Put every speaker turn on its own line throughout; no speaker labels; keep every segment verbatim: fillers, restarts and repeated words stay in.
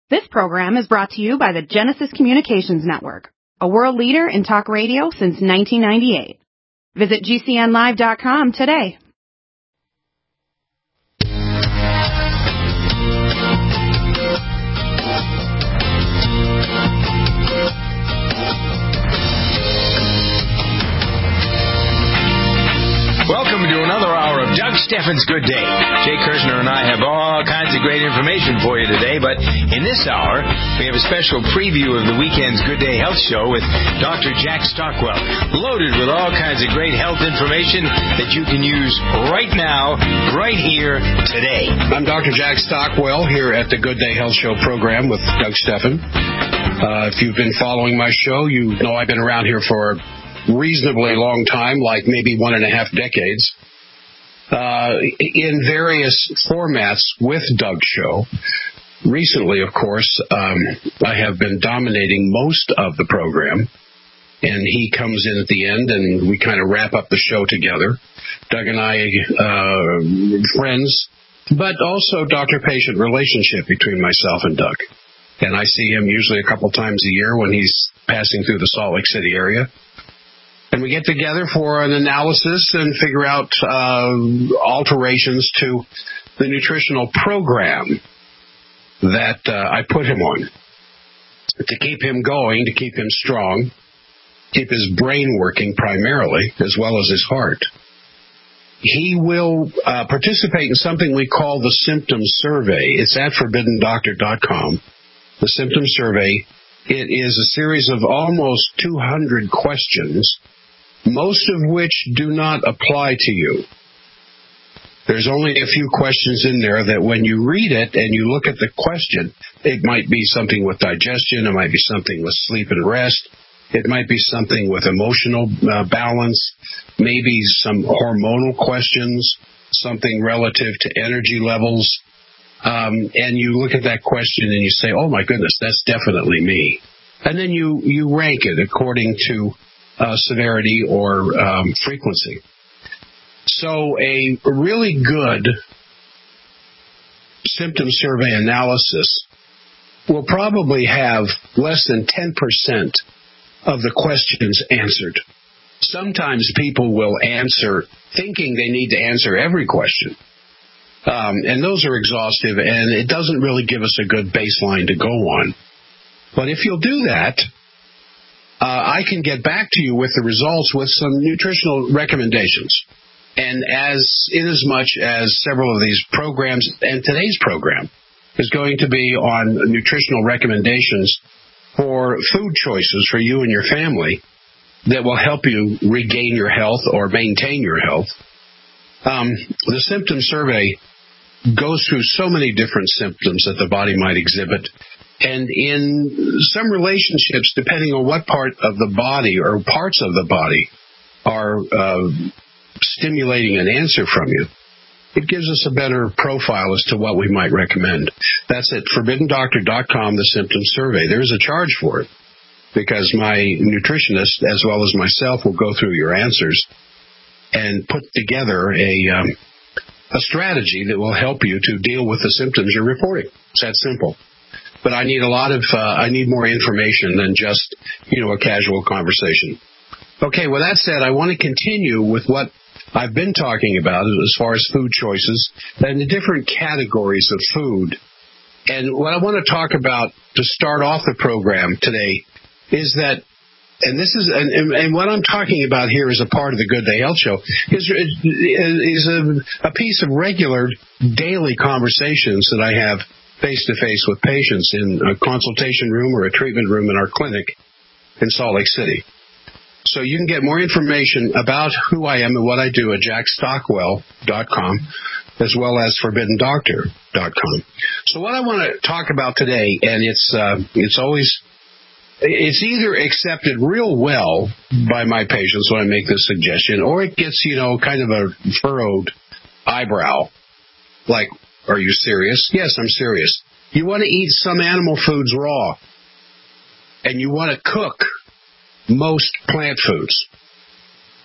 This program is brought to you by the Genesis Communications Network, a world leader in talk radio since nineteen ninety-eight. Visit G C N live dot com today.
Welcome to another hour of Doug Steffens' Good Day. Jay Kirshner and I have all kinds of great information for you today, but in this hour, we have a special preview of the weekend's Good Day Health Show with Doctor Jack Stockwell, loaded with all kinds of great health information that you can use right now, right here, today.
I'm Doctor Jack Stockwell here at the Good Day Health Show program with Doug Steffen. Uh, if you've been following my show, you know I've been around here for reasonably long time, like maybe one and a half decades, uh, in various formats with Doug's show. Recently, of course, um, I have been dominating most of the program, and he comes in at the end, and we kind of wrap up the show together. Doug and I, uh, friends, but also doctor-patient relationship between myself and Doug. And I see him usually a couple times a year when he's passing through the Salt Lake City area. And we get together for an analysis and figure out uh, alterations to the nutritional program that uh, I put him on to keep him going, to keep him strong, keep his brain working primarily, as well as his heart. He will uh, participate in something we call the Symptom Survey. It's at forbidden doctor dot com. The Symptom Survey. It is a series of almost two hundred questions, most of which do not apply to you. There's only a few questions in there that when you read it and you look at the question, it might be something with digestion, it might be something with sleep and rest, it might be something with emotional uh, balance, maybe some hormonal questions, something relative to energy levels. Um, and you look at that question and you say, oh my goodness, that's definitely me. And then you, you rank it according to uh, severity or um, frequency. So a really good symptom survey analysis will probably have less than ten percent of the questions answered. Sometimes people will answer thinking they need to answer every question. Um, and those are exhaustive, and it doesn't really give us a good baseline to go on. But if you'll do that, uh, I can get back to you with the results with some nutritional recommendations. And as in as much as several of these programs, and today's program is going to be on nutritional recommendations for food choices for you and your family that will help you regain your health or maintain your health. Um, the symptom survey goes through so many different symptoms that the body might exhibit. And in some relationships, depending on what part of the body or parts of the body are uh, stimulating an answer from you, it gives us a better profile as to what we might recommend. That's at forbidden doctor dot com, the symptom survey. There is a charge for it because my nutritionist, as well as myself, will go through your answers and put together a um, a strategy that will help you to deal with the symptoms you're reporting. It's that simple. But I need a lot of, uh, I need more information than just, you know, a casual conversation. Okay, with that said, I want to continue with what I've been talking about as far as food choices and the different categories of food. And what I want to talk about to start off the program today is that, and this is, and, and, and what I'm talking about here is a part of the Good Day Health Show, is, is a, a piece of regular daily conversations that I have face-to-face with patients in a consultation room or a treatment room in our clinic in Salt Lake City. So you can get more information about who I am and what I do at jack stockwell dot com as well as forbidden doctor dot com. So what I want to talk about today, and it's uh, it's always, it's either accepted real well by my patients when I make this suggestion, or it gets, you know, kind of a furrowed eyebrow, like, are you serious? Yes, I'm serious. You want to eat some animal foods raw, and you want to cook most plant foods.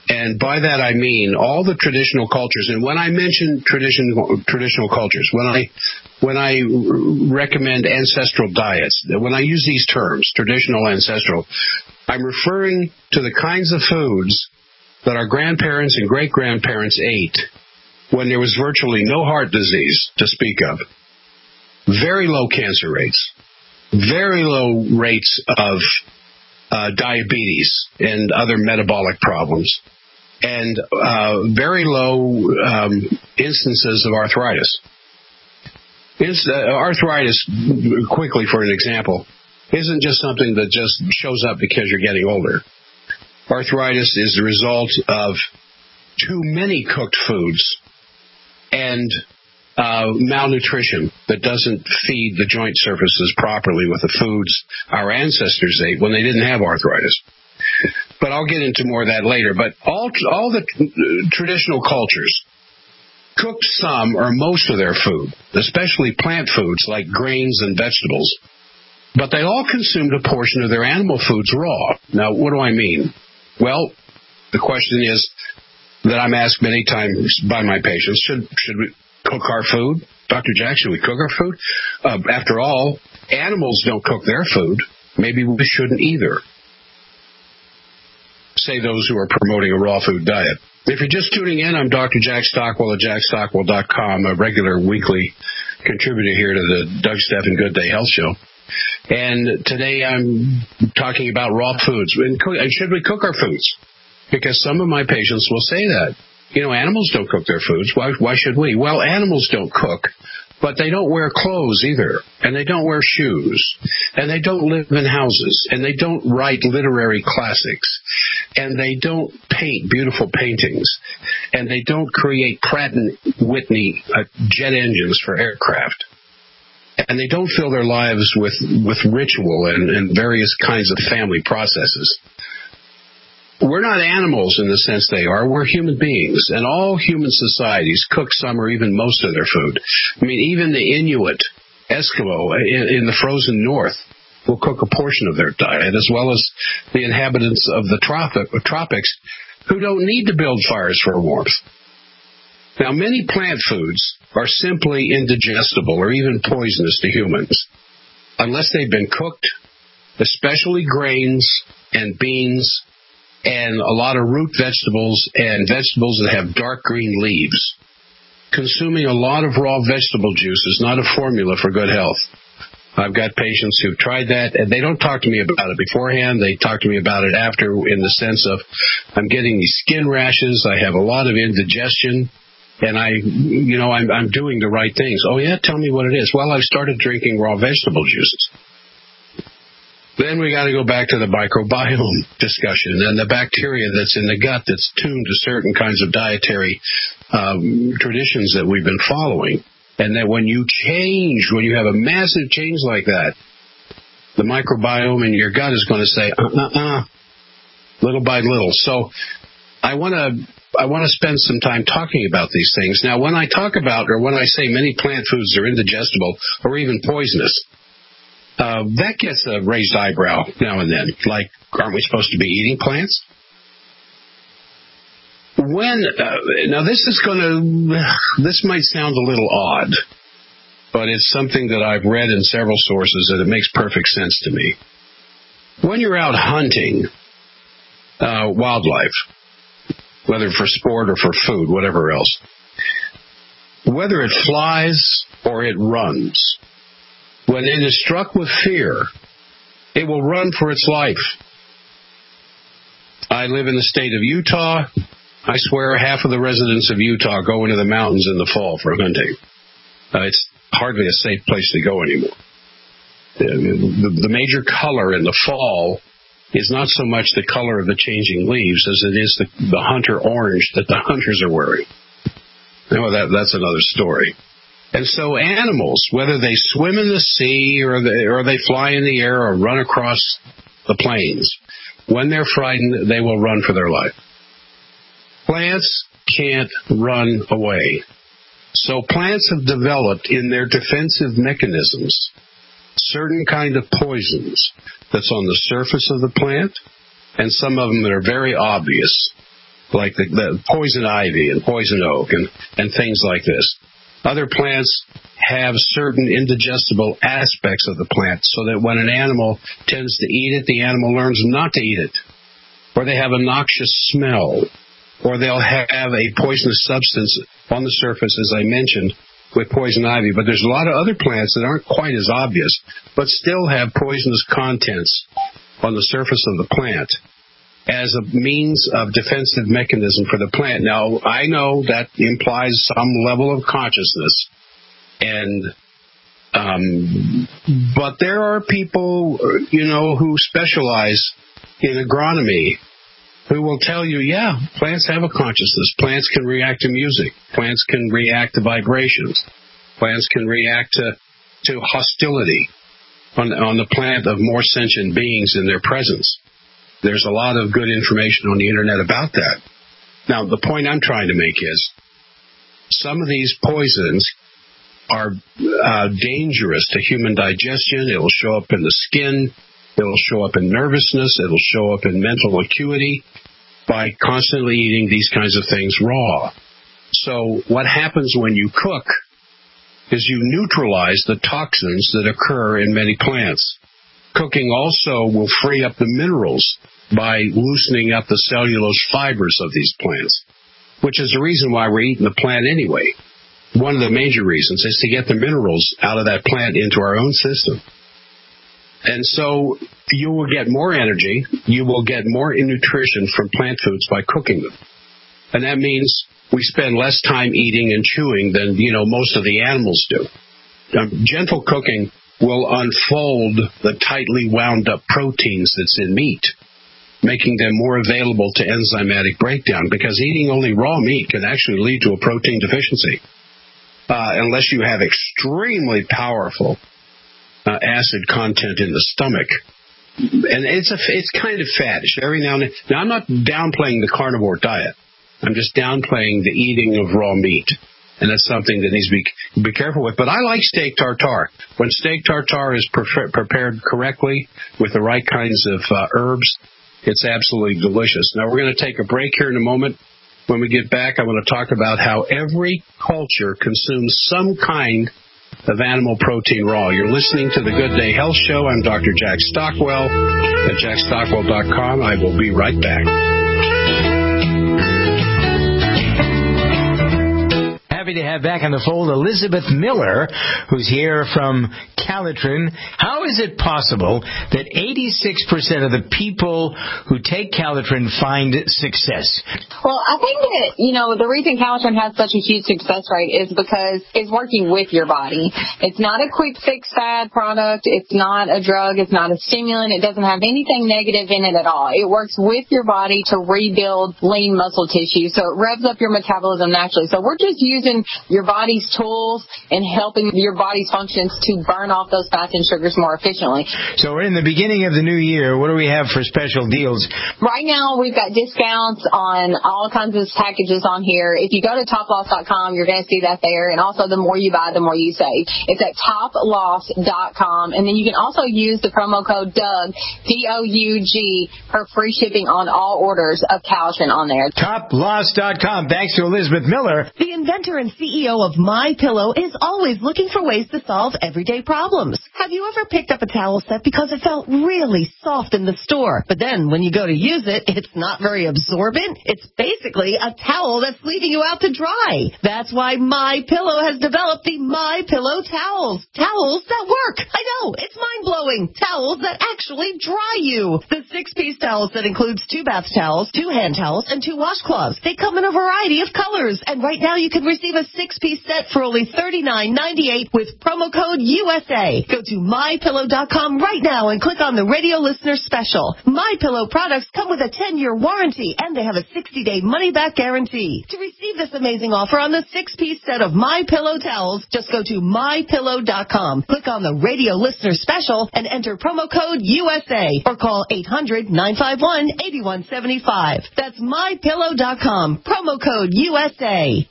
And by that I mean all the traditional cultures. And when I mention traditional traditional cultures, when I when I recommend ancestral diets, when I use these terms, traditional, ancestral, I'm referring to the kinds of foods that our grandparents and great-grandparents ate when there was virtually no heart disease to speak of, very low cancer rates, very low rates of uh, diabetes and other metabolic problems, and uh, very low um, instances of arthritis. It's, uh, arthritis, quickly for an example, isn't just something that just shows up because you're getting older. Arthritis is the result of too many cooked foods and uh, malnutrition that doesn't feed the joint surfaces properly with the foods our ancestors ate when they didn't have arthritis. But I'll get into more of that later. But all all the uh, traditional cultures cooked some or most of their food, especially plant foods like grains and vegetables, but they all consumed a portion of their animal foods raw. Now, what do I mean? Well, the question is that I'm asked many times by my patients, should should we cook our food? Doctor Jack, should we cook our food? Uh, after all, animals don't cook their food. Maybe we shouldn't either. Say those who are promoting a raw food diet. If you're just tuning in, I'm Doctor Jack Stockwell at jack stockwell dot com, a regular weekly contributor here to the Doug Stephan Good Day Health Show. And today I'm talking about raw foods. And should we cook our foods? Because some of my patients will say that. You know, animals don't cook their foods. Why, why should we? Well, animals don't cook, but they don't wear clothes either. And they don't wear shoes. And they don't live in houses. And they don't write literary classics. And they don't paint beautiful paintings. And they don't create Pratt and Whitney uh, jet engines for aircraft. And they don't fill their lives with, with ritual and, and various kinds of family processes. We're not animals in the sense they are. We're human beings. And all human societies cook some or even most of their food. I mean, even the Inuit, Eskimo in, in the frozen north will cook a portion of their diet, as well as the inhabitants of the tropic, tropics who don't need to build fires for warmth. Now, many plant foods are simply indigestible or even poisonous to humans unless they've been cooked, especially grains and beans and a lot of root vegetables and vegetables that have dark green leaves. Consuming a lot of raw vegetable juice is not a formula for good health. I've got patients who've tried that, and they don't talk to me about it beforehand. They talk to me about it after, in the sense of, I'm getting these skin rashes, I have a lot of indigestion, and I, you know, I'm, I'm doing the right things. Oh, yeah? Tell me what it is. Well, I've started drinking raw vegetable juices. Then we got to go back to the microbiome discussion and the bacteria that's in the gut that's tuned to certain kinds of dietary um, traditions that we've been following. And that when you change, when you have a massive change like that, the microbiome in your gut is going to say, uh-uh-uh, little by little. So I want to I want to spend some time talking about these things. Now, when I talk about, or when I say many plant foods are indigestible or even poisonous, uh, that gets a raised eyebrow now and then. Like, aren't we supposed to be eating plants? When, uh, now this is going to, this might sound a little odd, but it's something that I've read in several sources and it makes perfect sense to me. When you're out hunting uh, wildlife, whether for sport or for food, whatever else, whether it flies or it runs, when it is struck with fear, it will run for its life. I live in the state of Utah. I swear half of the residents of Utah go into the mountains in the fall for hunting. Uh, it's hardly a safe place to go anymore. The, the, the major color in the fall is not so much the color of the changing leaves as it is the, the hunter orange that the hunters are wearing. Well, that, that's another story. And so animals, whether they swim in the sea or they, or they fly in the air or run across the plains, when they're frightened, they will run for their life. Plants can't run away. So plants have developed in their defensive mechanisms certain kind of poisons that's on the surface of the plant, and some of them that are very obvious. like the, the poison ivy and poison oak and, and things like this. Other plants have certain indigestible aspects of the plant so that when an animal tends to eat it, the animal learns not to eat it. Or they have a noxious smell. Or they'll have a poisonous substance on the surface, as I mentioned, with poison ivy. But there's a lot of other plants that aren't quite as obvious, but still have poisonous contents on the surface of the plant as a means of defensive mechanism for the plant. Now, I know that implies some level of consciousness, and um, but there are people, you know, who specialize in agronomy who will tell you, yeah, plants have a consciousness. Plants can react to music. Plants can react to vibrations. Plants can react to, to hostility on, on the plant of more sentient beings in their presence. There's a lot of good information on the internet about that. Now, the point I'm trying to make is some of these poisons are uh, dangerous to human digestion. It will show up in the skin. It will show up in nervousness. It will show up in mental acuity by constantly eating these kinds of things raw. So what happens when you cook is you neutralize the toxins that occur in many plants. Cooking also will free up the minerals by loosening up the cellulose fibers of these plants, which is the reason why we're eating the plant anyway. One of the major reasons is to get the minerals out of that plant into our own system. And so you will get more energy, you will get more nutrition from plant foods by cooking them. And that means we spend less time eating and chewing than, you know, most of the animals do. Um, gentle cooking will unfold the tightly wound up proteins that's in meat, making them more available to enzymatic breakdown, because eating only raw meat can actually lead to a protein deficiency, uh, unless you have extremely powerful uh, acid content in the stomach. And it's a, it's kind of faddish every now and then. Now, I'm not downplaying the carnivore diet. I'm just downplaying the eating of raw meat. And that's something that needs to be, be careful with. But I like steak tartare. When steak tartare is pre- prepared correctly with the right kinds of uh, herbs, it's absolutely delicious. Now, we're going to take a break here in a moment. When we get back, I want to talk about how every culture consumes some kind of animal protein raw. You're listening to the Good Day Health Show. I'm Doctor Jack Stockwell at jack stockwell dot com. I will be right back.
Happy to have back on the fold Elizabeth Miller, who's here from Calitrin. How is it possible that eighty-six percent of the people who take Calitrin find success?
Well, I think that, you know, the reason Calitrin has such a huge success rate is because it's working with your body. It's not a quick fix fad product. It's not a drug. It's not a stimulant. It doesn't have anything negative in it at all. It works with your body to rebuild lean muscle tissue, so it revs up your metabolism naturally. So we're just using your body's tools and helping your body's functions to burn off those fats and sugars more efficiently.
So we're in the beginning of the new year. What do we have for special deals?
Right now, we've got discounts on all kinds of packages on here. If you go to top loss dot com, you're going to see that there. And also, the more you buy, the more you save. It's at top loss dot com. And then you can also use the promo code Doug, D O U G, for free shipping on all orders of Calitrin on there.
top loss dot com. Thanks to Elizabeth Miller.
The inventor and C E O of MyPillow is always looking for ways to solve everyday problems. Have you ever picked up a towel set because it felt really soft in the store, but then when you go to use it, it's not very absorbent? It's basically a towel that's leaving you out to dry. That's why MyPillow has developed the MyPillow towels. Towels that work. I know, it's mind-blowing. Towels that actually dry you. The six-piece towel set includes two bath towels, two hand towels, and two washcloths. They come in a variety of colors, and right now you can receive a six-piece set for only thirty-nine ninety-eight with promo code U S A. Go to my pillow dot com right now and click on the radio listener special. MyPillow products come with a ten-year warranty, and they have a sixty-day money-back guarantee. To receive this amazing offer on the six-piece set of MyPillow towels, just go to my pillow dot com, click on the radio listener special, and enter promo code U S A, or call eight hundred nine five one eight one seven five. That's my pillow dot com, promo code U S A.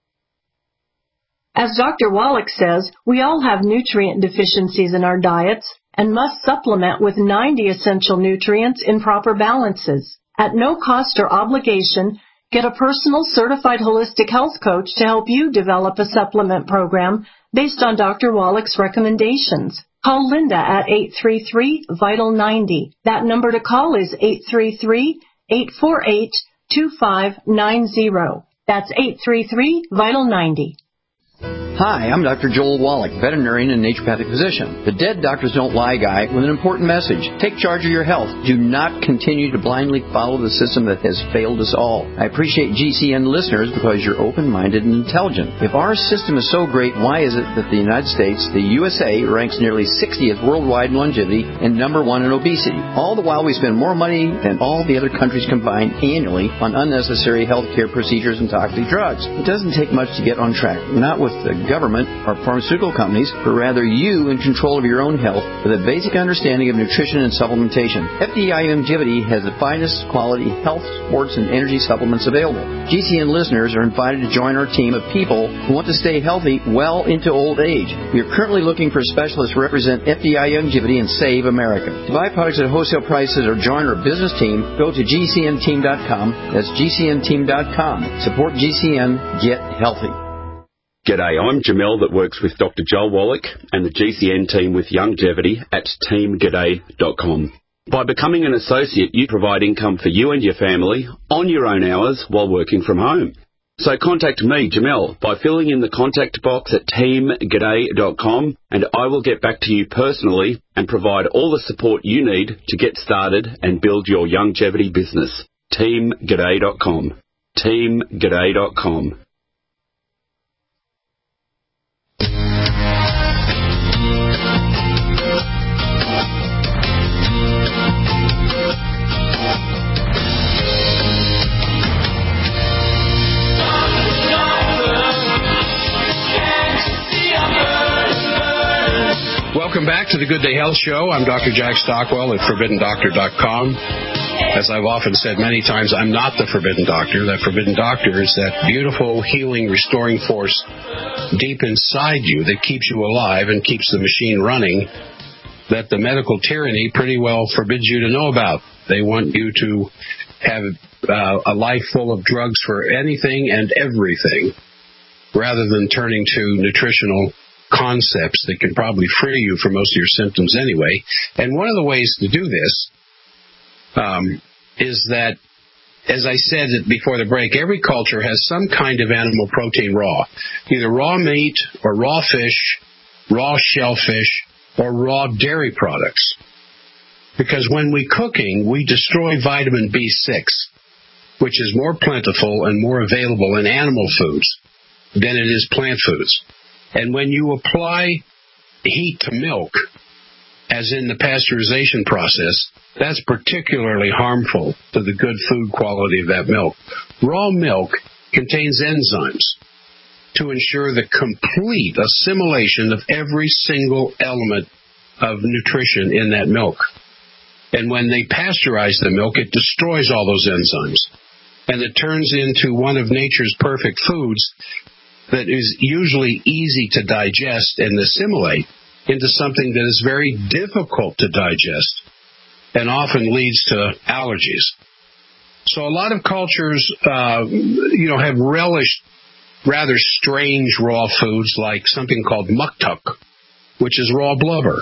As Doctor Wallach says, we all have nutrient deficiencies in our diets and must supplement with ninety essential nutrients in proper balances. At no cost or obligation, Get a personal certified holistic health coach to help you develop a supplement program based on Doctor Wallach's recommendations. Call Linda at eight three three, vital ninety. That number to call is eight three three, eight four eight, two five nine zero. That's eight three three, vital ninety.
Hi, I'm Doctor Joel Wallach, veterinarian and naturopathic physician. The Dead Doctors Don't Lie guy with an important message. Take charge of your health. Do not continue to blindly follow the system that has failed us all. I appreciate G C N listeners because you're open-minded and intelligent. If our system is so great, why is it that the United States, the U S A, ranks nearly sixtieth worldwide in longevity and number one in obesity? All the while we spend more money than all the other countries combined annually on unnecessary health care procedures and toxic drugs. It doesn't take much to get on track. Not with the government or pharmaceutical companies, but rather you in control of your own health with a basic understanding of nutrition and supplementation. F D I Longevity has the finest quality health, sports, and energy supplements available. G C N listeners are invited to join our team of people who want to stay healthy well into old age. We are currently looking for specialists to represent F D I Longevity and Save America. To buy products at wholesale prices or join our business team, go to G C N team dot com. That's G C N team dot com. Support G C N. Get healthy.
G'day, I'm Jamel that works with Doctor Joel Wallach and the G C N team with Longevity at team g'day dot com. By becoming an associate, you provide income for you and your family on your own hours while working from home. So contact me, Jamel, by filling in the contact box at team g'day dot com, and I will get back to you personally and provide all the support you need to get started and build your longevity business. team g'day dot com. team g'day dot com.
Welcome back to the Good Day Health Show. I'm Doctor Jack Stockwell at forbidden doctor dot com. As I've often said many times, I'm not the Forbidden Doctor. That Forbidden Doctor is that beautiful, healing, restoring force deep inside you that keeps you alive and keeps the machine running that the medical tyranny pretty well forbids you to know about. They want you to have uh, a life full of drugs for anything and everything rather than turning to nutritional concepts that can probably free you from most of your symptoms anyway. And one of the ways to do this um, is that, as I said before the break, every culture has some kind of animal protein raw, either raw meat or raw fish, raw shellfish, or raw dairy products. Because when we're cooking, we destroy vitamin B six, which is more plentiful and more available in animal foods than it is plant foods. And when you apply heat to milk, as in the pasteurization process, that's particularly harmful to the good food quality of that milk. Raw milk contains enzymes to ensure the complete assimilation of every single element of nutrition in that milk. And when they pasteurize the milk, it destroys all those enzymes. And it turns into one of nature's perfect foods that is usually easy to digest and assimilate into something that is very difficult to digest and often leads to allergies. So a lot of cultures, uh, you know, have relished rather strange raw foods like something called muktuk, which is raw blubber,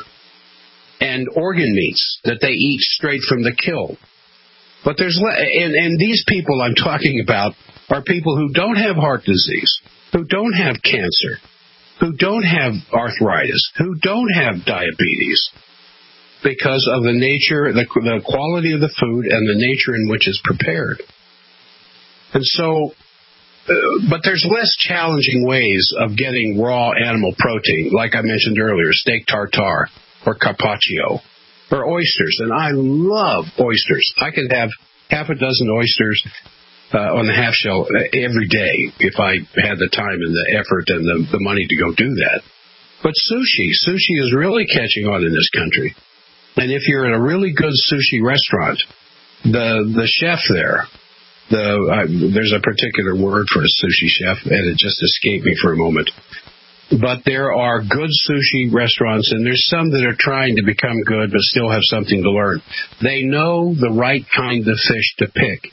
and organ meats that they eat straight from the kill. But there's le- and, and these people I'm talking about are people who don't have heart disease, who don't have cancer, who don't have arthritis, who don't have diabetes, because of the nature, the, the quality of the food and the nature in which it's prepared. And so, uh, but there's less challenging ways of getting raw animal protein, like I mentioned earlier, steak tartare or carpaccio or oysters. And I love oysters. I could have half a dozen oysters Uh, on the half shell every day if I had the time and the effort and the, the money to go do that. But sushi, sushi is really catching on in this country. And if you're in a really good sushi restaurant, the the chef there, the uh, there's a particular word for a sushi chef, and it just escaped me for a moment. But there are good sushi restaurants, and there's some that are trying to become good but still have something to learn. They know the right kind of fish to pick.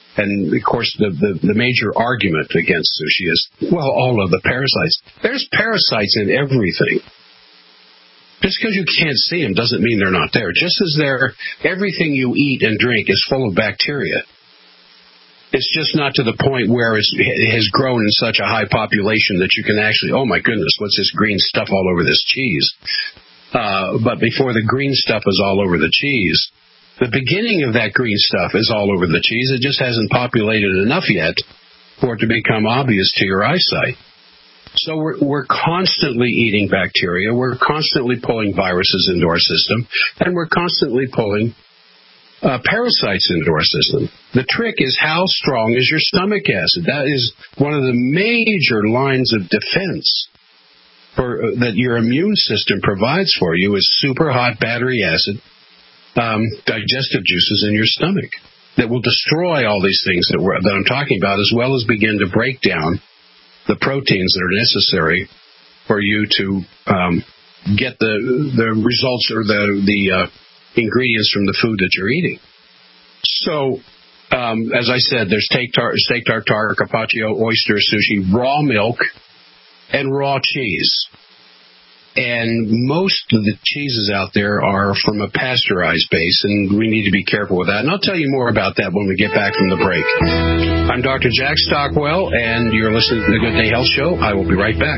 And, of course, the, the, the major argument against sushi is, well, all of the parasites. There's parasites in everything. Just because you can't see them doesn't mean they're not there. Just as they're, everything you eat and drink is full of bacteria. It's just not to the point where it's, it has grown in such a high population that you can actually, oh, my goodness, what's this green stuff all over this cheese? Uh, but before the green stuff is all over the cheese, the beginning of that green stuff is all over the cheese. It just hasn't populated enough yet for it to become obvious to your eyesight. So we're, we're constantly eating bacteria. We're constantly pulling viruses into our system. And we're constantly pulling uh, parasites into our system. The trick is how strong is your stomach acid. That is one of the major lines of defense for, uh, that your immune system provides for you is super hot battery acid. Um, digestive juices in your stomach that will destroy all these things that, we're, that I'm talking about, as well as begin to break down the proteins that are necessary for you to um, get the the results or the the uh, ingredients from the food that you're eating. So, um, as I said, there's steak, tar- steak tartare, carpaccio, oyster, sushi, raw milk, and raw cheese. And most of the cheeses out there are from a pasteurized base, and we need to be careful with that. And I'll tell you more about that when we get back from the break. I'm Doctor Jack Stockwell, and you're listening to the Good Day Health Show. I will be right back.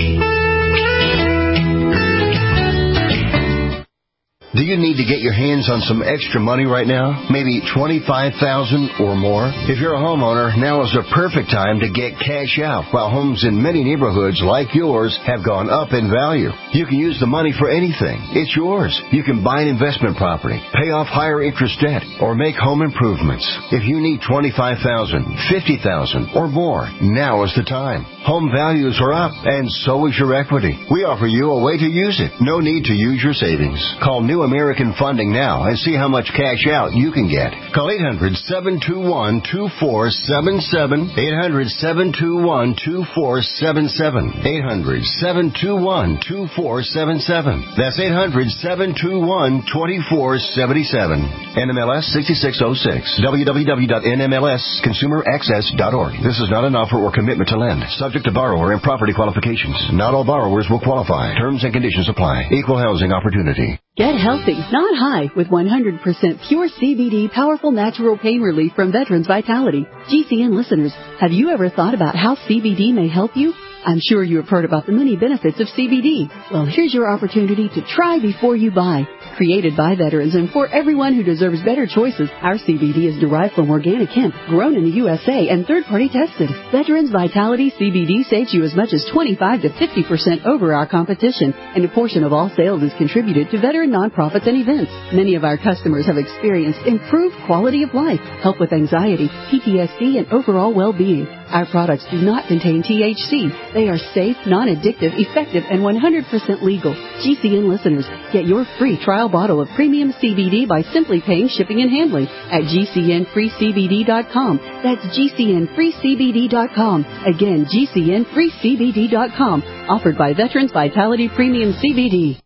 Do you need to get your hands on some extra money right now? Maybe twenty-five thousand dollars or more? If you're a homeowner, now is the perfect time to get cash out, while homes in many neighborhoods like yours have gone up in value. You can use the money for anything. It's yours. You can buy an investment property, pay off higher interest debt, or make home improvements. If you need twenty-five thousand dollars, fifty thousand dollars, or more, now is the time. Home values are up, and so is your equity. We offer you a way to use it. No need to use your savings. Call New American Funding now and see how much cash out you can get. Call eight hundred, seven two one, two four seven seven, eight hundred, seven two one, two four seven seven, eight hundred, seven two one, two four seven seven. That's eight hundred, seven two one, two four seven seven. N M L S sixty-six oh six. w w w dot n m l s consumer access dot org. This is not an offer or commitment to lend. Subject to borrower and property qualifications. Not all borrowers will qualify. Terms and conditions apply. Equal housing opportunity.
Get healthy, not high, with one hundred percent pure C B D powerful natural pain relief from Veterans Vitality. G C N listeners, have you ever thought about how C B D may help you? I'm sure you have heard about the many benefits of C B D. Well, here's your opportunity to try before you buy. Created by veterans and for everyone who deserves better choices, our C B D is derived from organic hemp, grown in the U S A, and third-party tested. Veterans Vitality C B D saves you as much as twenty-five to fifty percent over our competition, and a portion of all sales is contributed to veteran nonprofits and events. Many of our customers have experienced improved quality of life, help with anxiety, P T S D, and overall well-being. Our products do not contain T H C. They are safe, non-addictive, effective, and one hundred percent legal. G C N listeners, get your free trial bottle of premium C B D by simply paying shipping and handling at G C N free C B D dot com. That's G C N free C B D dot com. Again, G C N free C B D dot com. Offered by Veterans Vitality Premium C B D.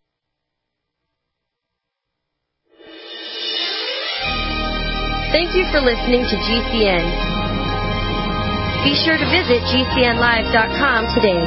Thank you for listening to G C N. Be sure to visit G C N live dot com today.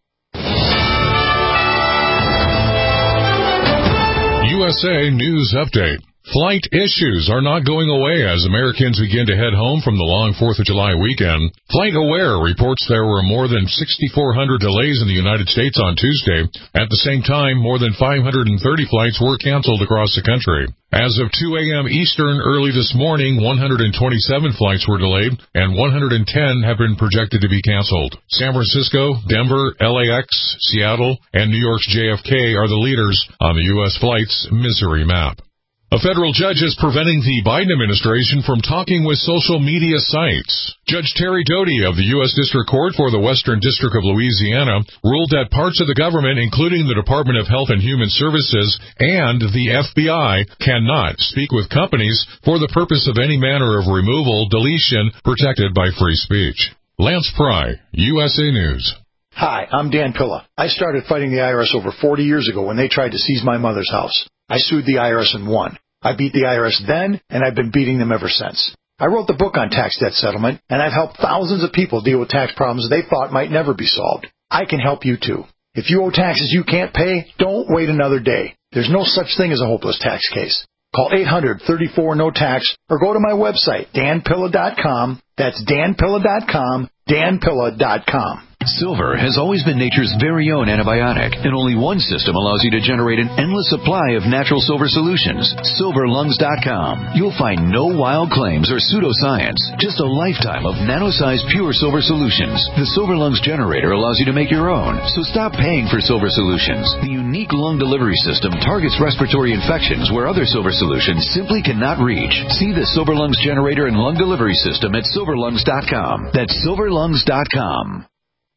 U S A News Update. Flight issues are not going away as Americans begin to head home from the long fourth of July weekend. FlightAware reports there were more than sixty-four hundred delays in the United States on Tuesday. At the same time, more than five hundred thirty flights were canceled across the country. As of two a.m. Eastern early this morning, one hundred twenty-seven flights were delayed, and one hundred ten have been projected to be canceled. San Francisco, Denver, L A X, Seattle, and New York's J F K are the leaders on the U S flight's misery map. A federal judge is preventing the Biden administration from talking with social media sites. Judge Terry Doty of the U S District Court for the Western District of Louisiana ruled that parts of the government, including the Department of Health and Human Services and the F B I, cannot speak with companies for the purpose of any manner of removal, deletion, protected by free speech. Lance Pry, U S A News.
Hi, I'm Dan Pilla. I started fighting the I R S over forty years ago when they tried to seize my mother's house. I sued the I R S and won. I beat the I R S then, and I've been beating them ever since. I wrote the book on tax debt settlement, and I've helped thousands of people deal with tax problems they thought might never be solved. I can help you too. If you owe taxes you can't pay, don't wait another day. There's no such thing as a hopeless tax case. Call eight hundred, thirty-four, no tax or go to my website, dan pilla dot com. That's dan pilla dot com, dan pilla dot com.
Silver has always been nature's very own antibiotic, and only one system allows you to generate an endless supply of natural silver solutions. silver lungs dot com. You'll find no wild claims or pseudoscience, just a lifetime of nano-sized pure silver solutions. The Silver Lungs generator allows you to make your own, so stop paying for silver solutions. The unique lung delivery system targets respiratory infections where other silver solutions simply cannot reach. See the Silver Lungs generator and lung delivery system at silver lungs dot com. That's silver lungs dot com.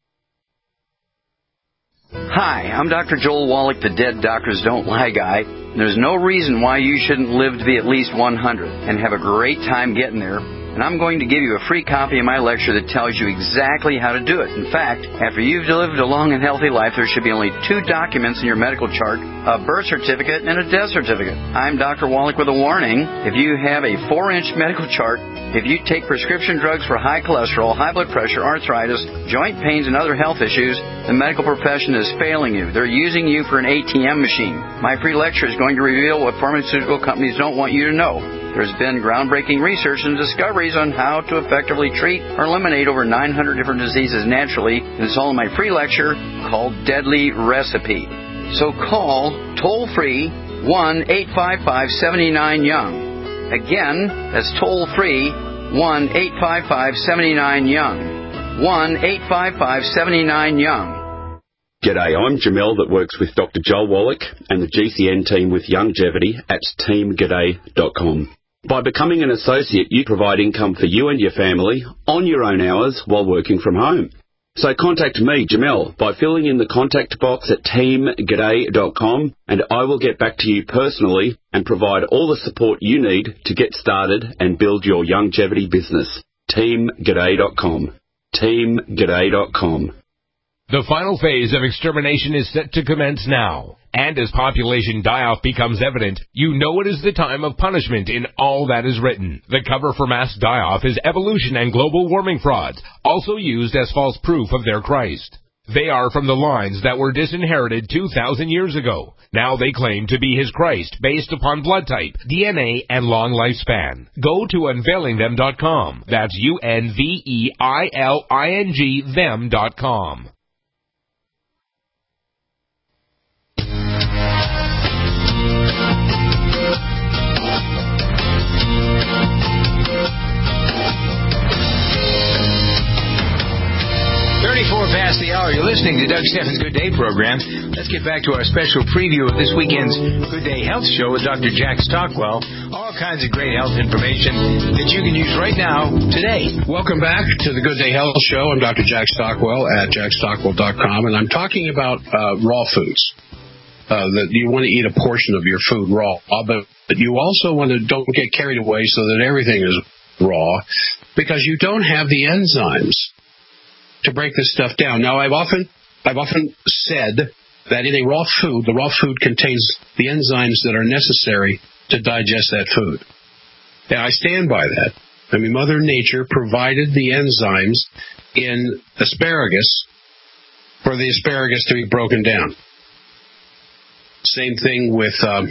Hi, I'm Doctor Joel Wallach, the Dead Doctors Don't Lie guy. There's no reason why you shouldn't live to be at least one hundred and have a great time getting there. And I'm going to give you a free copy of my lecture that tells you exactly how to do it. In fact, after you've lived a long and healthy life, there should be only two documents in your medical chart, a birth certificate and a death certificate. I'm Doctor Wallach with a warning. If you have a four-inch medical chart, if you take prescription drugs for high cholesterol, high blood pressure, arthritis, joint pains, and other health issues, the medical profession is failing you. They're using you for an A T M machine. My free lecture is going to reveal what pharmaceutical companies don't want you to know. There's been groundbreaking research and discoveries on how to effectively treat or eliminate over nine hundred different diseases naturally, and it's all in my free lecture called Deadly Recipe. So call toll-free one eight five five, seven nine, young. Again, that's toll-free one eight five five, seven nine, young. one eight five five, seven nine, young.
G'day, I'm Jamel that works with Doctor Joel Wallach and the G C N team with Longevity at team g'day dot com. By becoming an associate, you provide income for you and your family on your own hours while working from home. So contact me, Jamel, by filling in the contact box at team g'day dot com, and I will get back to you personally and provide all the support you need to get started and build your longevity business. team g'day dot com. team g'day dot com.
The final phase of extermination is set to commence now. And as population die-off becomes evident, you know it is the time of punishment in all that is written. The cover for mass die-off is evolution and global warming frauds, also used as false proof of their Christ. They are from the lines that were disinherited two thousand years ago. Now they claim to be his Christ based upon blood type, D N A, and long lifespan. Go to unveiling them dot com. That's U N V E I L I N G them dot com.
thirty-four past the hour. You're listening to Doug Steffens' Good Day program. Let's get back to our special preview of this weekend's Good Day Health Show with Doctor Jack Stockwell. All kinds of great health information that you can use right now, today.
Welcome back to the Good Day Health Show. I'm Doctor Jack Stockwell at jack stockwell dot com, and I'm talking about uh, raw foods. Uh, that you want to eat a portion of your food raw, but you also want to don't get carried away so that everything is raw, because you don't have the enzymes to break this stuff down. Now, I've often I've often said that in a raw food, the raw food contains the enzymes that are necessary to digest that food. And I stand by that. I mean, Mother Nature provided the enzymes in asparagus for the asparagus to be broken down. Same thing with um,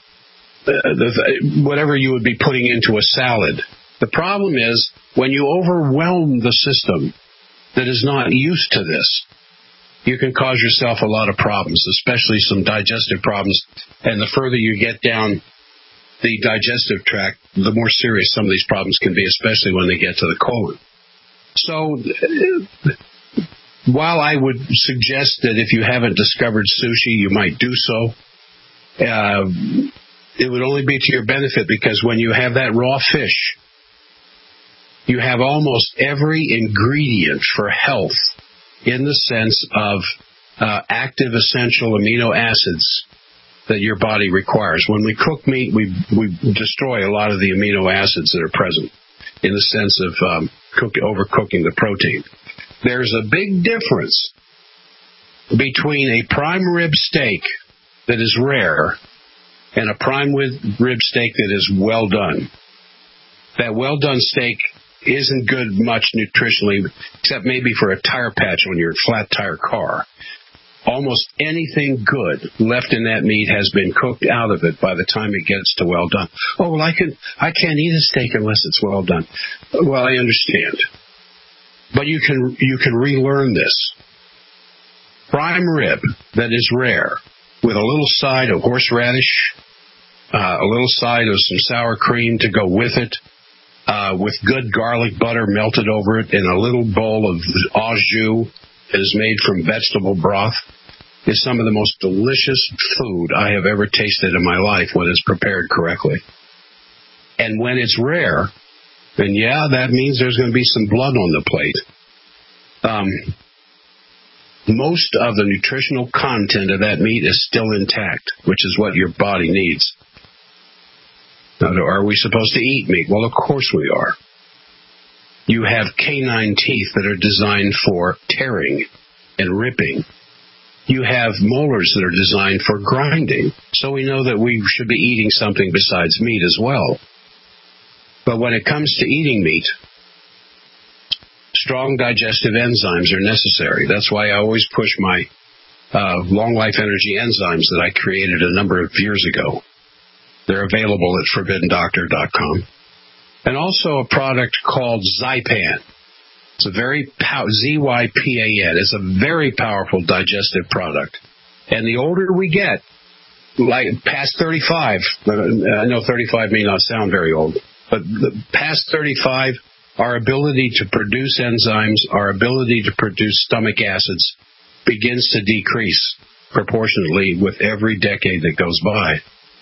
the, whatever you would be putting into a salad. The problem is when you overwhelm the system that is not used to this, you can cause yourself a lot of problems, especially some digestive problems. And the further you get down the digestive tract, the more serious some of these problems can be, especially when they get to the colon. So while I would suggest that if you haven't discovered sushi, you might do so, uh, it would only be to your benefit, because when you have that raw fish, you have almost every ingredient for health in the sense of uh, active essential amino acids that your body requires. When we cook meat, we we destroy a lot of the amino acids that are present in the sense of um, cook, overcooking the protein. There's a big difference between a prime rib steak that is rare and a prime rib steak that is well done. That well-done steak isn't good much nutritionally, except maybe for a tire patch on your flat tire car. Almost anything good left in that meat has been cooked out of it by the time it gets to well done. Oh, well, I can I can't eat a steak unless it's well done. Well, I understand, but you can you can relearn this. Prime rib that is rare, with a little side of horseradish, uh, a little side of some sour cream to go with it, uh, with good garlic butter melted over it, and a little bowl of au jus that is made from vegetable broth, is some of the most delicious food I have ever tasted in my life when it's prepared correctly. And when it's rare, then yeah, that means there's going to be some blood on the plate. Um, most of the nutritional content of that meat is still intact, which is what your body needs. Now, are we supposed to eat meat? Well, of course we are. You have canine teeth that are designed for tearing and ripping. You have molars that are designed for grinding. So we know that we should be eating something besides meat as well. But when it comes to eating meat, strong digestive enzymes are necessary. That's why I always push my uh, Long Life Energy enzymes that I created a number of years ago. They're available at forbidden doctor dot com. And also a product called Zypan. It's a very pow- Z Y P A N. It's a very powerful digestive product. And the older we get, like past thirty-five, I know thirty-five may not sound very old, but past thirty-five, our ability to produce enzymes, our ability to produce stomach acids begins to decrease proportionately with every decade that goes by.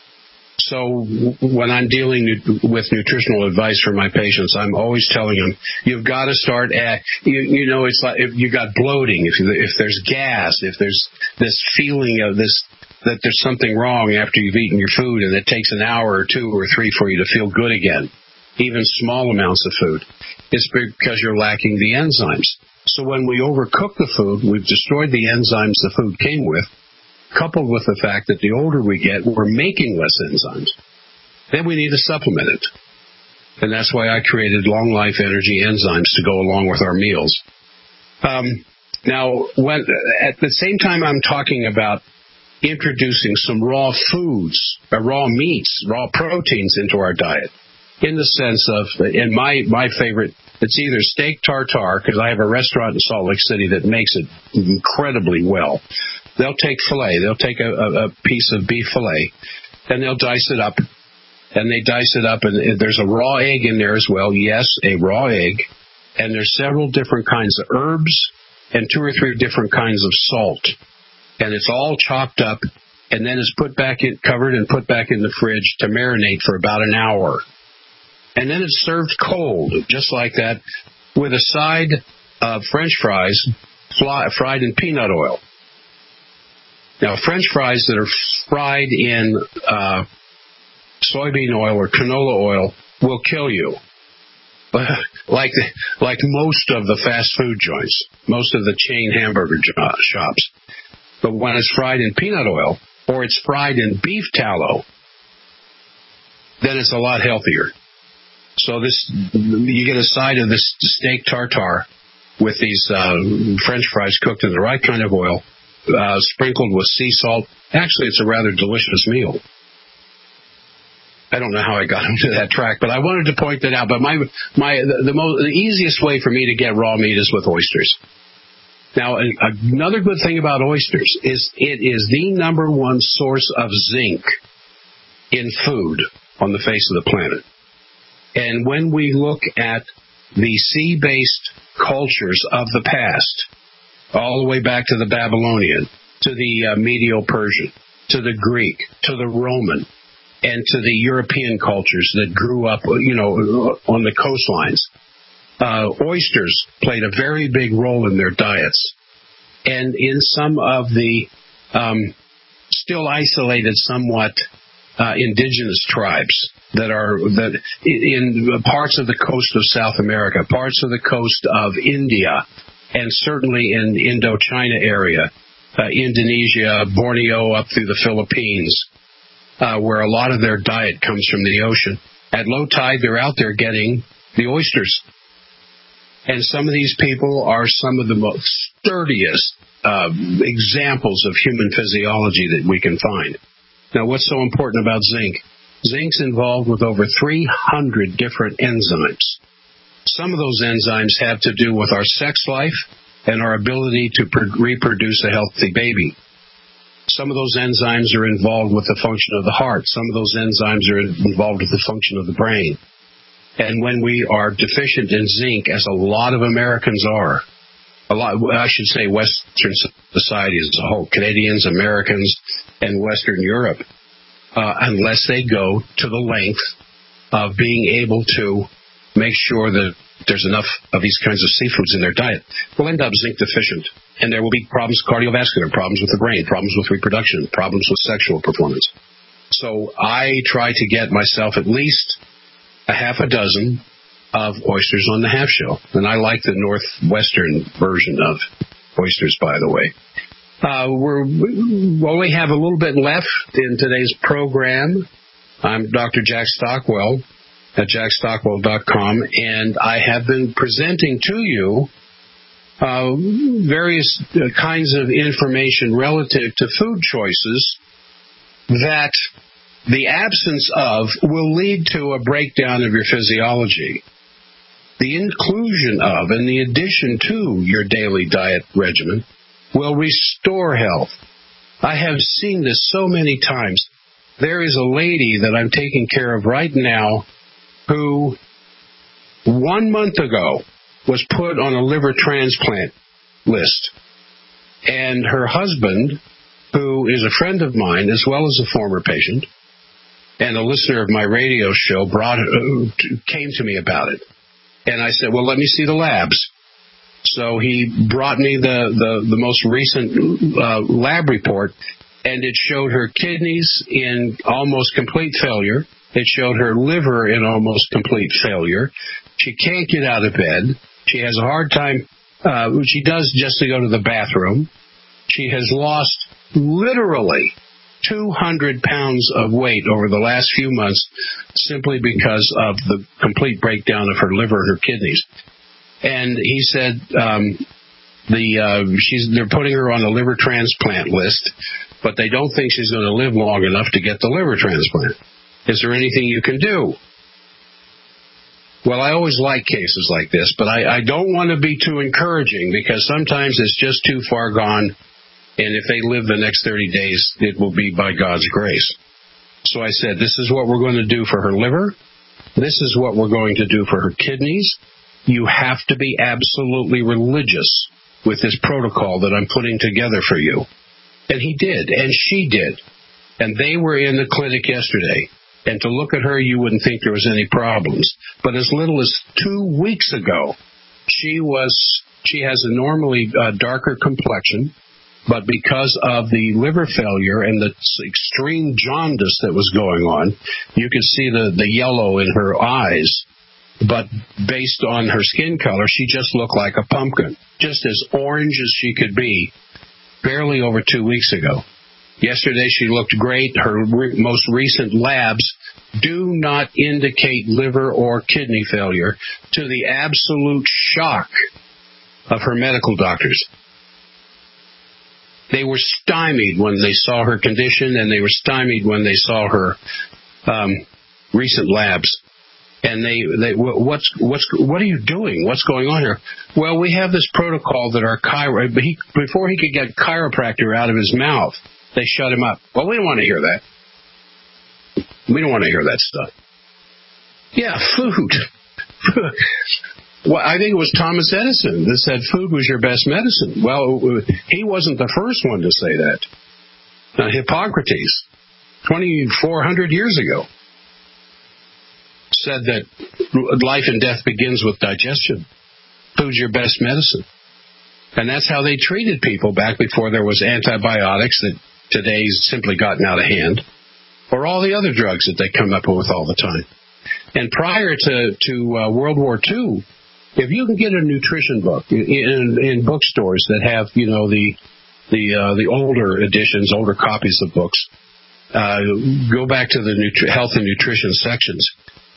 So when I'm dealing with nutritional advice for my patients, I'm always telling them, you've got to start at, you, you know, it's like if you got bloating, if, if there's gas, if there's this feeling of this, that there's something wrong after you've eaten your food and it takes an hour or two or three for you to feel good again, even small amounts of food, it's because you're lacking the enzymes. So when we overcook the food, we've destroyed the enzymes the food came with, coupled with the fact that the older we get, we're making less enzymes. Then we need to supplement it. And that's why I created Long Life Energy enzymes to go along with our meals. Um, now, when, at the same time I'm talking about introducing some raw foods, uh, raw meats, raw proteins into our diet, in the sense of, in my, my favorite, it's either steak tartare, because I have a restaurant in Salt Lake City that makes it incredibly well. They'll take filet. They'll take a, a, a piece of beef filet, and they'll dice it up. And they dice it up, and there's a raw egg in there as well. Yes, a raw egg. And there's several different kinds of herbs and two or three different kinds of salt. And it's all chopped up, and then it's put back in, covered and put back in the fridge to marinate for about an hour. And then it's served cold, just like that, with a side of French fries fly, fried in peanut oil. Now, French fries that are fried in uh, soybean oil or canola oil will kill you, like like most of the fast food joints, most of the chain hamburger jo- shops. But when it's fried in peanut oil or it's fried in beef tallow, then it's a lot healthier. So this, you get a side of this steak tartare with these uh, French fries cooked in the right kind of oil, uh, sprinkled with sea salt. Actually, it's a rather delicious meal. I don't know how I got into that track, but I wanted to point that out. But my my the, the, most, the easiest way for me to get raw meat is with oysters. Now, a, another good thing about oysters is it is the number one source of zinc in food on the face of the planet. And when we look at the sea-based cultures of the past, all the way back to the Babylonian, to the uh, Medo-Persian, to the Greek, to the Roman, and to the European cultures that grew up, you know, on the coastlines, uh, oysters played a very big role in their diets. And in some of the um, still isolated somewhat uh, indigenous tribes, that are that in parts of the coast of South America, parts of the coast of India, and certainly in Indochina area, uh, Indonesia, Borneo, up through the Philippines, uh, where a lot of their diet comes from the ocean. At low tide, they're out there getting the oysters. And some of these people are some of the most sturdiest uh, examples of human physiology that we can find. Now, what's so important about zinc? Zinc's involved with over three hundred different enzymes. Some of those enzymes have to do with our sex life and our ability to pr- reproduce a healthy baby. Some of those enzymes are involved with the function of the heart. Some of those enzymes are involved with the function of the brain. And when we are deficient in zinc, as a lot of Americans are, a lot, I should say Western society as a whole, Canadians, Americans, and Western Europe, uh, unless they go to the length of being able to make sure that there's enough of these kinds of seafoods in their diet, will end up zinc deficient. And there will be problems, cardiovascular, problems with the brain, problems with reproduction, problems with sexual performance. So I try to get myself at least a half a dozen of oysters on the half shell. And I like the northwestern version of oysters, by the way. Uh, we're, we only have a little bit left in today's program. I'm Doctor Jack Stockwell at jack stockwell dot com, and I have been presenting to you uh, various kinds of information relative to food choices that the absence of will lead to a breakdown of your physiology. The inclusion of and the addition to your daily diet regimen will restore health. I have seen this so many times. There is a lady that I'm taking care of right now who one month ago was put on a liver transplant list. And her husband, who is a friend of mine as well as a former patient, and a listener of my radio show brought uh, came to me about it. And I said, well, let me see the labs. So he brought me the, the, the most recent uh, lab report, and it showed her kidneys in almost complete failure. It showed her liver in almost complete failure. She can't get out of bed. She has a hard time. Uh, she does just to go to the bathroom. She has lost literally two hundred pounds of weight over the last few months simply because of the complete breakdown of her liver and her kidneys. And he said um, the uh, she's they're putting her on a liver transplant list, but they don't think she's going to live long enough to get the liver transplant. Is there anything you can do? Well, I always like cases like this, but I, I don't want to be too encouraging because sometimes it's just too far gone. And if they live the next thirty days, it will be by God's grace. So I said, this is what we're going to do for her liver. This is what we're going to do for her kidneys. You have to be absolutely religious with this protocol that I'm putting together for you. And he did, and she did. And they were in the clinic yesterday. And to look at her, you wouldn't think there was any problems. But as little as two weeks ago, she was she has a normally uh, darker complexion. But because of the liver failure and the extreme jaundice that was going on, you could see the, the yellow in her eyes. But based on her skin color, she just looked like a pumpkin, just as orange as she could be, barely over two weeks ago. Yesterday she looked great. Her re- most recent labs do not indicate liver or kidney failure, to the absolute shock of her medical doctors. They were stymied when they saw her condition, and they were stymied when they saw her um, recent labs. And they, they, what's, what's, what are you doing? What's going on here? Well, we have this protocol that our chiro, he, before he could get chiropractor out of his mouth, they shut him up. Well, we don't want to hear that. We don't want to hear that stuff. Yeah, food. Well, I think it was Thomas Edison that said food was your best medicine. Well, he wasn't the first one to say that. Uh, Hippocrates, twenty-four hundred years ago, said that life and death begins with digestion. Food's your best medicine. And that's how they treated people back before there was antibiotics that today's simply gotten out of hand, or all the other drugs that they come up with all the time. And prior to, to uh, World War Two, if you can get a nutrition book in, in bookstores that have, you know, the the uh, the older editions, older copies of books, uh, go back to the nutri- health and nutrition sections.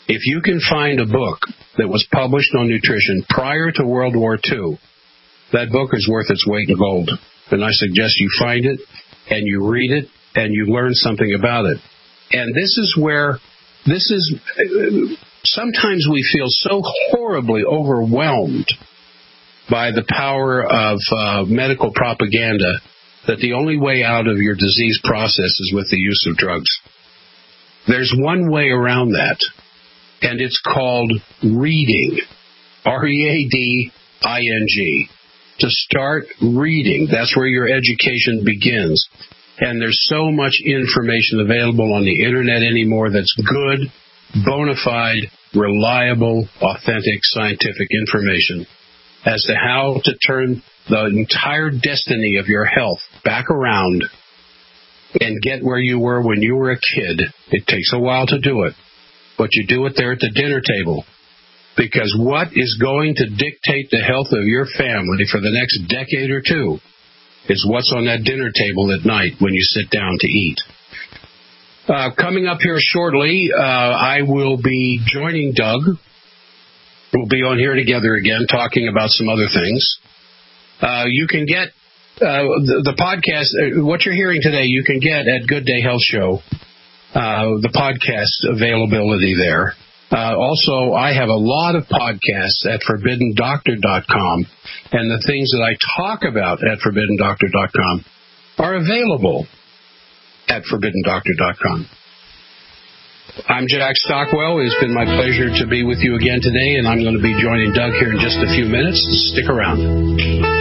If you can find a book that was published on nutrition prior to World War Two, that book is worth its weight in gold. And I suggest you find it and you read it and you learn something about it. And this is where, this is, sometimes we feel so horribly overwhelmed by the power of uh, medical propaganda that the only way out of your disease process is with the use of drugs. There's one way around that, and it's called reading, R E A D I N G. To start reading, that's where your education begins. And there's so much information available on the Internet anymore that's good, bona fide, reliable, authentic, scientific information as to how to turn the entire destiny of your health back around and get where you were when you were a kid. It takes a while to do it, but you do it there at the dinner table. Because what is going to dictate the health of your family for the next decade or two is what's on that dinner table at night when you sit down to eat. Uh, coming up here shortly, uh, I will be joining Doug. We'll be on here together again talking about some other things. Uh, you can get uh, the, the podcast, uh, what you're hearing today, you can get at Good Day Health Show, uh, the podcast availability there. Uh, also, I have a lot of podcasts at forbidden doctor dot com, and the things that I talk about at forbidden doctor dot com are available at forbidden doctor dot com. I'm Jack Stockwell. It's been my pleasure to be with you again today, and I'm going to be joining Doug here in just a few minutes. Stick around.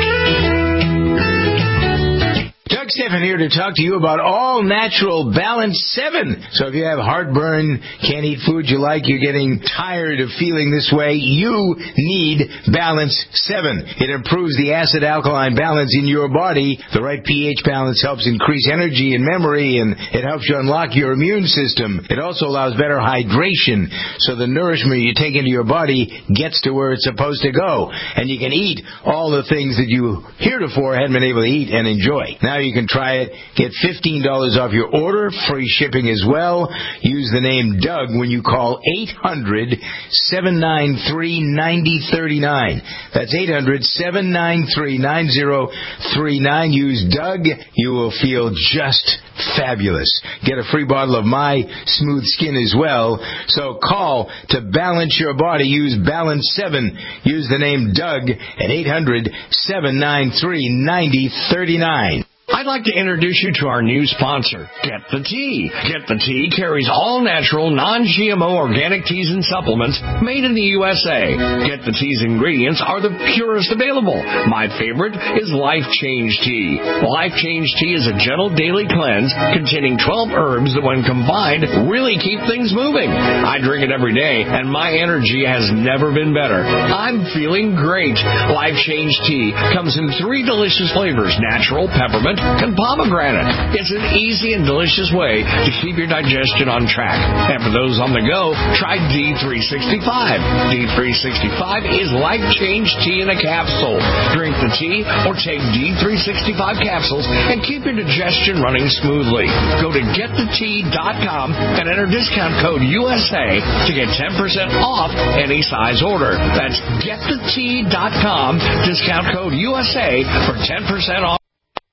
Doug Stephan here to talk to you about All Natural Balance seven. So if you have heartburn, can't eat food you like, you're getting tired of feeling this way, you need Balance seven. It improves the acid-alkaline balance in your body. The right pH balance helps increase energy and memory, and it helps you unlock your immune system. It also allows better hydration, so the nourishment you take into your body gets to where it's supposed to go. And you can eat all the things that you heretofore hadn't been able to eat and enjoy. Now you can try it. Get fifteen dollars off your order, free shipping as well. Use the name Doug when you call eight hundred, seven nine three, nine zero three nine. That's eight hundred, seven nine three, nine zero three nine. Use Doug. You will feel just fabulous. Get a free bottle of My Smooth Skin as well. So call to balance your body. Use Balance seven. Use the name Doug at eight hundred, seven nine three, nine zero three nine.
I'd like to introduce you to our new sponsor, Get the Tea. Get the Tea carries all-natural, non-G M O organic teas and supplements made in the U S A. Get the Tea's ingredients are the purest available. My favorite is Life Change Tea. Life Change Tea is a gentle daily cleanse containing twelve herbs that, when combined, really keep things moving. I drink it every day, and my energy has never been better. I'm feeling great. Life Change Tea comes in three delicious flavors: natural, peppermint, and pomegranate. It's an easy and delicious way to keep your digestion on track. And for those on the go, try D three sixty-five. D three sixty-five is Life Change Tea in a capsule. Drink the tea or take D three sixty-five capsules and keep your digestion running smoothly. Go to get the tea dot com and enter discount code U S A to get ten percent off any size order. That's get the tea dot com, discount code U S A for ten percent off.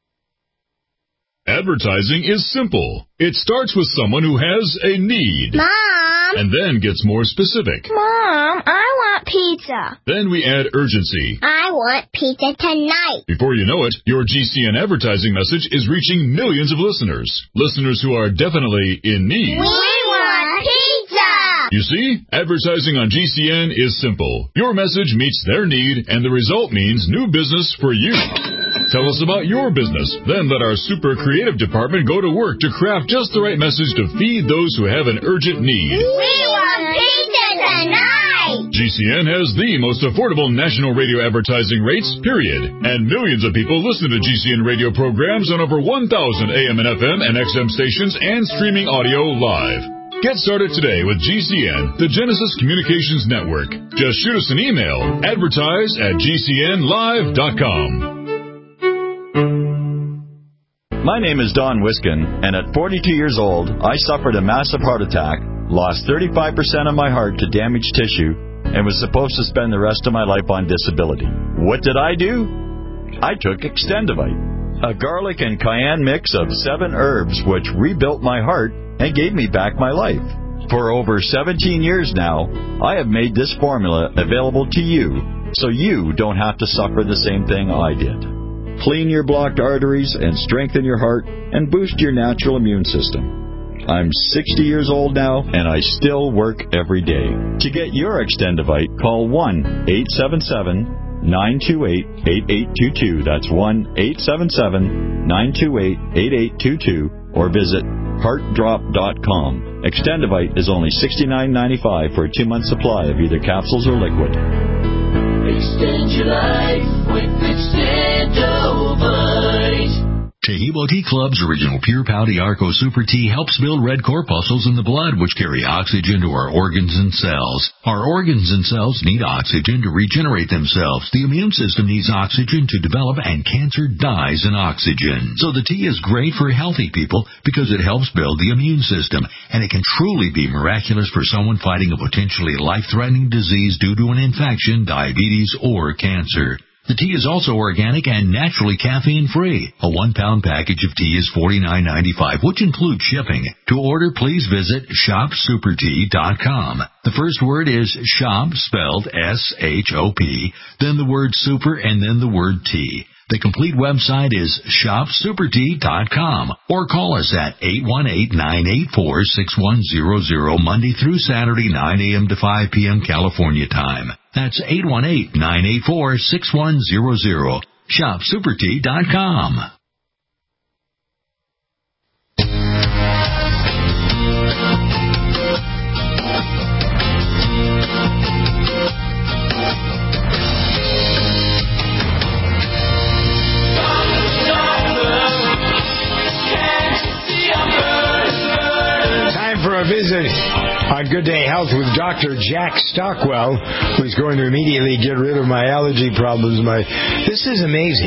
Advertising is simple. It starts with someone who has a need.
Mom!
And then gets more specific.
Mom, I want pizza.
Then we add urgency.
I want pizza tonight.
Before you know it, your G C N advertising message is reaching millions of listeners. Listeners who are definitely in need.
We want pizza!
You see, advertising on G C N is simple. Your message meets their need, and the result means new business for you. Tell us about your business. Then let our super creative department go to work to craft just the right message to feed those who have an urgent need.
We want pizza tonight!
G C N has the most affordable national radio advertising rates, period. And millions of people listen to G C N radio programs on over one thousand A M and F M and X M stations and streaming audio live. Get started today with G C N, the Genesis Communications Network. Just shoot us an email, advertise at G C N live dot com.
My name is Don Wiskin, and at forty-two years old, I suffered a massive heart attack lost thirty-five percent of my heart to damaged tissue, and was supposed to spend the rest of my life on disability. What did I do? I took Extendivite, a garlic and cayenne mix of seven herbs which rebuilt my heart and gave me back my life. For over seventeen years now, I have made this formula available to you so you don't have to suffer the same thing I did. Clean your blocked arteries and strengthen your heart and boost your natural immune system. I'm sixty years old now, and I still work every day. To get your Extendivite, call one eight seven seven, nine two eight, eight eight two two. That's one eight seven seven, nine two eight, eight eight two two, or visit heart drop dot com. Extendivite is only sixty-nine ninety-five for a two-month supply of either capsules or liquid.
Extend your life with Extendovite.
Taheebo Tea Club's original Pure Pouty Arco Super Tea helps build red corpuscles in the blood, which carry oxygen to our organs and cells. Our organs and cells need oxygen to regenerate themselves. The immune system needs oxygen to develop, and cancer dies in oxygen. So the tea is great for healthy people because it helps build the immune system, and it can truly be miraculous for someone fighting a potentially life-threatening disease due to an infection, diabetes, or cancer. The tea is also organic and naturally caffeine-free. A one-pound package of tea is forty-nine ninety-five, which includes shipping. To order, please visit shop super tea dot com. The first word is shop, spelled S H O P, then the word super, and then the word tea. The complete website is shop super tea dot com, or call us at eight one eight, nine eight four, six one zero zero Monday through Saturday, nine a.m. to five p.m. California time. That's eight one eight, nine eight four, six one zero zero. shop super tea dot com.
For a visit on Good Day Health with Doctor Jack Stockwell, who's going to immediately get rid of my allergy problems. My This is amazing.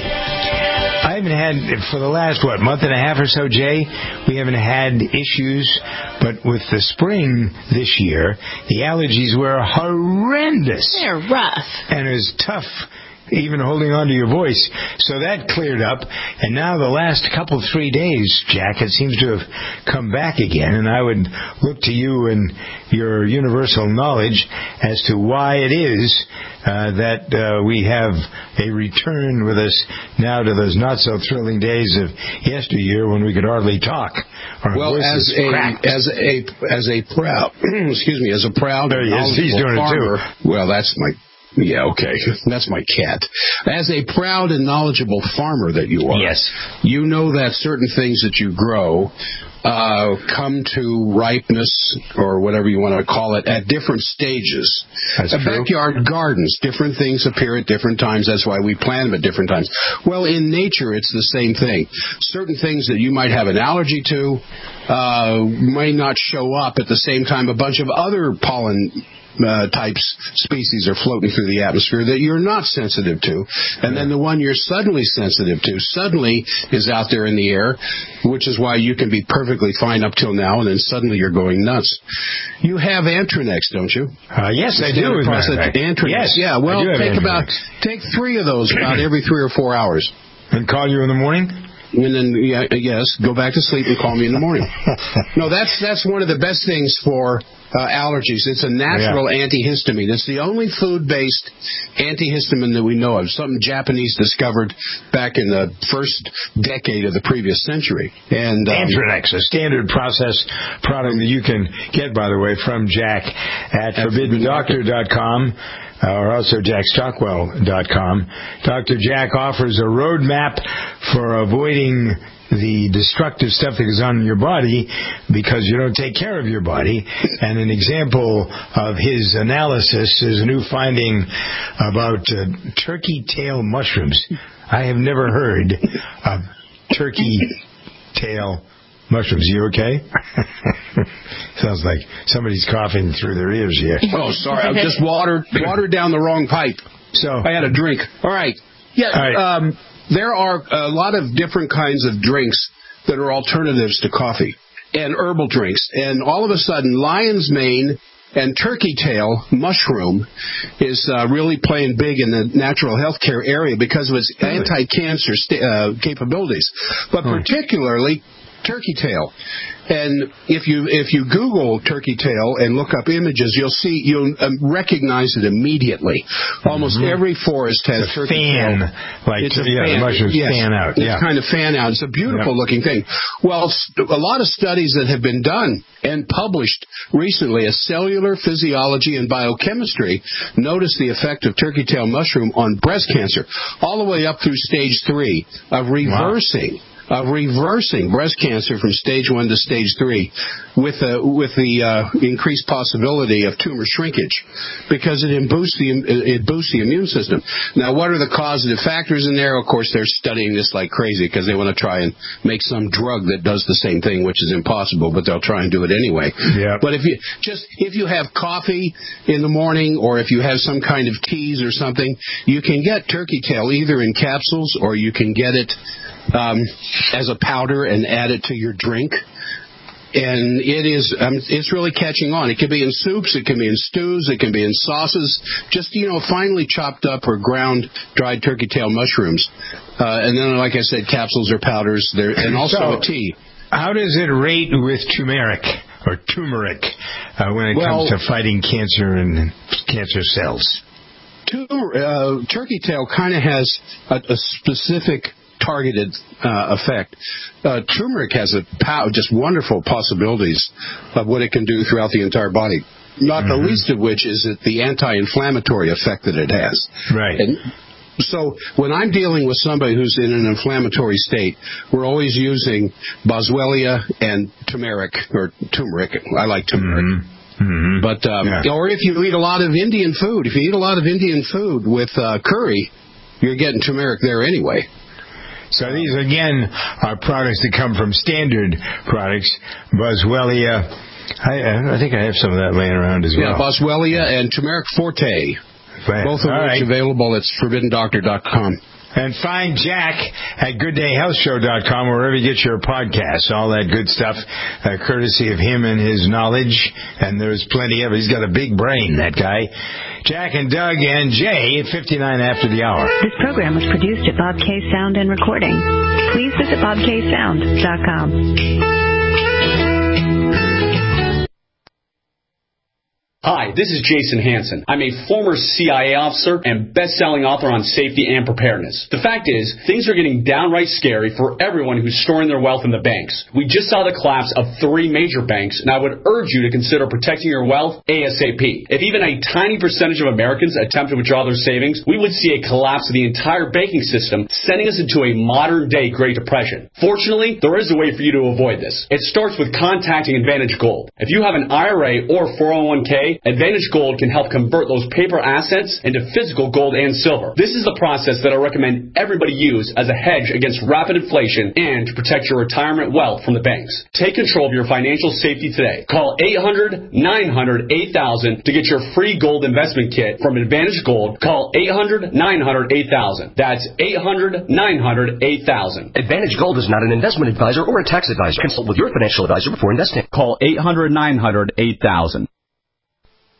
I haven't had, for the last, what, month and a half or so, Jay, we haven't had issues, but with the spring this year, the allergies were horrendous.
They're rough.
And it was tough, even holding on to your voice. So that cleared up, and now the last couple, three days, Jack, it seems to have come back again, and I would look to you and your universal knowledge as to why it is uh, that uh, we have a return with us now to those not-so-thrilling days of yesteryear when we could hardly talk. Our
well, as a, as a as a proud, excuse me, as a proud,
there he is. He's doing
farmer,
it too.
Well, that's my. Yeah, okay. That's my cat. As a proud and knowledgeable farmer that you are,
yes,
you know that certain things that you grow uh, come to ripeness, or whatever you want to call it, at different stages.
That's
uh,
true.
Backyard gardens, different things appear at different times. That's why we plant them at different times. Well, in nature, it's the same thing. Certain things that you might have an allergy to uh, may not show up at the same time a bunch of other pollen Uh, types, species are floating through the atmosphere that you're not sensitive to. And then the one you're suddenly sensitive to suddenly is out there in the air, which is why you can be perfectly fine up till now, and then suddenly you're going nuts. You have Antranex, don't you?
Uh, yes, I do.
Antranex.
Yes,
yeah, well, take
Antranex.
about, take three of those about every three or four hours.
And call you in the morning?
And then, yeah, yes, go back to sleep and call me in the morning. No, that's that's one of the best things for uh, allergies. It's a natural yeah. antihistamine. It's the only food-based antihistamine that we know of, something Japanese discovered back in the first decade of the previous century. And um,
Antranex, a standard process product that you can get, by the way, from Jack at forbidden doctor dot com. Uh, or also jack stockwell dot com. Doctor Jack offers a roadmap for avoiding the destructive stuff that goes on in your body because you don't take care of your body. And an example of his analysis is a new finding about uh, turkey tail mushrooms. I have never heard of turkey tail mushrooms. You okay? Sounds like somebody's coughing through their ears here.
Oh, sorry. I just watered watered down the wrong pipe.
So
I had a drink. All right. Yeah.
All right.
Um, there are a lot of different kinds of drinks that are alternatives to coffee. and herbal drinks. And all of a sudden, lion's mane and turkey tail mushroom is uh, really playing big in the natural health care area because of its anti-cancer st- uh, capabilities, but particularly turkey tail. And if you if you Google turkey tail and look up images, you'll see you'll um, recognize it immediately. Almost
mm-hmm.
every forest has
it's a
turkey
fan,
tail.
like
it's a
yeah,
fan.
the mushrooms
yes.
fan out.
It's
yeah.
kind of fan out. It's a beautiful yeah. looking thing. Well, a lot of studies that have been done and published recently as cellular physiology and biochemistry notice the effect of turkey tail mushroom on breast cancer, all the way up through stage three of reversing. Wow. Of reversing breast cancer from stage one to stage three with the, with the uh, increased possibility of tumor shrinkage because it boosts the, it boosts the immune system. Now, what are the causative factors in there? Of course, they're studying this like crazy because they want to try and make some drug that does the same thing, which is impossible, but they'll try and do it anyway.
Yeah.
But if you just if you have coffee in the morning or if you have some kind of teas or something, you can get turkey tail either in capsules or you can get it Um, as a powder and add it to your drink. And it is, um, it's really catching on. It can be in soups, it can be in stews, it can be in sauces, just, you know, finely chopped up or ground dried turkey tail mushrooms. Uh, and then, like I said, capsules or powders, there, and also
so,
a tea.
How does it rate with turmeric or turmeric uh, when it
well,
comes to fighting cancer and cancer cells?
Tumor, uh, turkey tail kind of has a, a specific targeted uh, effect. Uh, turmeric has a pow- just wonderful possibilities of what it can do throughout the entire body. Not mm-hmm. the least of which is it the anti-inflammatory effect that it has.
Right.
And so when I'm dealing with somebody who's in an inflammatory state, we're always using boswellia and turmeric, or turmeric. I like turmeric.
Mm-hmm. Mm-hmm.
But um,
yeah.
or if you eat a lot of Indian food, if you eat a lot of Indian food with uh, curry, you're getting turmeric there anyway.
So these, again, are products that come from standard products. Boswellia, I, I think I have some of that laying around as well.
Yeah, Boswellia and turmeric forte,
Right.
both of
All
which
right.
available at forbidden doctor dot com.
And find Jack at good day health show dot com, wherever you get your podcasts, all that good stuff, uh, courtesy of him and his knowledge. And there's plenty of it. He's got a big brain, that guy. Jack and Doug and Jay at fifty-nine after the hour.
This program was produced at Bob K Sound and Recording. Please visit bob k sound dot com.
Hi, this is Jason Hansen. I'm a former C I A officer and best-selling author on safety and preparedness. The fact is, things are getting downright scary for everyone who's storing their wealth in the banks. We just saw the collapse of three major banks, and I would urge you to consider protecting your wealth ASAP. If even a tiny percentage of Americans attempt to withdraw their savings, we would see a collapse of the entire banking system, sending us into a modern-day Great Depression. Fortunately, there is a way for you to avoid this. It starts with contacting Advantage Gold. If you have an I R A or four oh one k, Advantage Gold can help convert those paper assets into physical gold and silver. This is the process that I recommend everybody use as a hedge against rapid inflation and to protect your retirement wealth from the banks. Take control of your financial safety today. Call eight hundred nine hundred eight thousand to get your free gold investment kit from Advantage Gold. Call eight hundred nine hundred eight thousand. That's eight hundred nine hundred eight thousand.
Advantage Gold is not an investment advisor or a tax advisor. Consult with your financial advisor before investing.
Call eight hundred nine hundred eight thousand.